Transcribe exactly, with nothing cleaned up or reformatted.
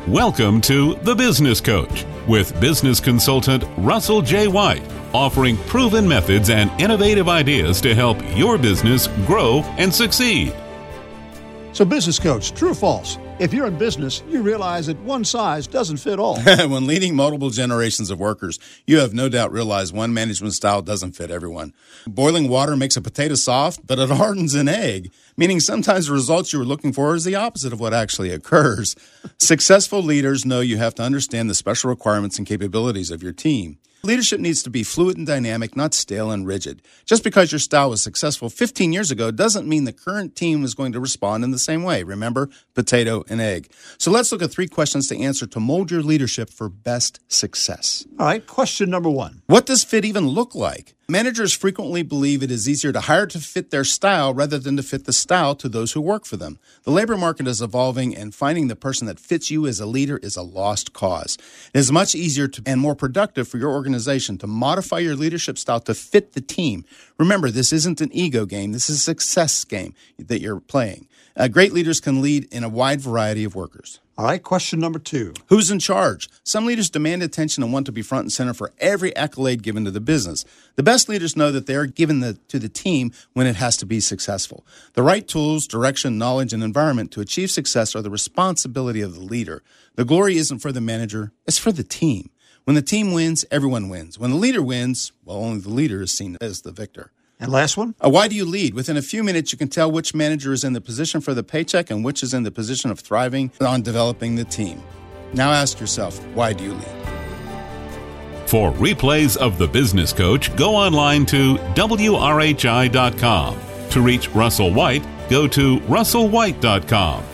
Welcome to The Business Coach with business consultant Russell J. White, offering proven methods and innovative ideas to help your business grow and succeed. So, Business Coach, true or false? If you're in business, you realize that one size doesn't fit all. When leading multiple generations of workers, you have no doubt realized one management style doesn't fit everyone. Boiling water makes a potato soft, but it hardens an egg, meaning sometimes the results you were looking for is the opposite of what actually occurs. Successful leaders know you have to understand the special requirements and capabilities of your team. Leadership needs to be fluid and dynamic, not stale and rigid. Just because your style was successful fifteen years ago doesn't mean the current team is going to respond in the same way. Remember, potato and egg. So let's look at three questions to answer to mold your leadership for best success. All right, question number one. What does fit even look like? Managers frequently believe it is easier to hire to fit their style rather than to fit the style to those who work for them. The labor market is evolving, and finding the person that fits you as a leader is a lost cause. It is much easier to, and more productive for your organization to modify your leadership style to fit the team. Remember, this isn't an ego game. This is a success game that you're playing. Uh, great leaders can lead in a wide variety of workers. All right, question number two. Who's in charge? Some leaders demand attention and want to be front and center for every accolade given to the business. The best leaders know that they are given the, to the team when it has to be successful. The right tools, direction, knowledge, and environment to achieve success are the responsibility of the leader. The glory isn't for the manager, it's for the team. When the team wins, everyone wins. When the leader wins, well, only the leader is seen as the victor. And last one? Uh, why do you lead? Within a few minutes, you can tell which manager is in the position for the paycheck and which is in the position of thriving on developing the team. Now ask yourself, why do you lead? For replays of The Business Coach, go online to W R H I dot com. To reach Russell White, go to Russell White dot com.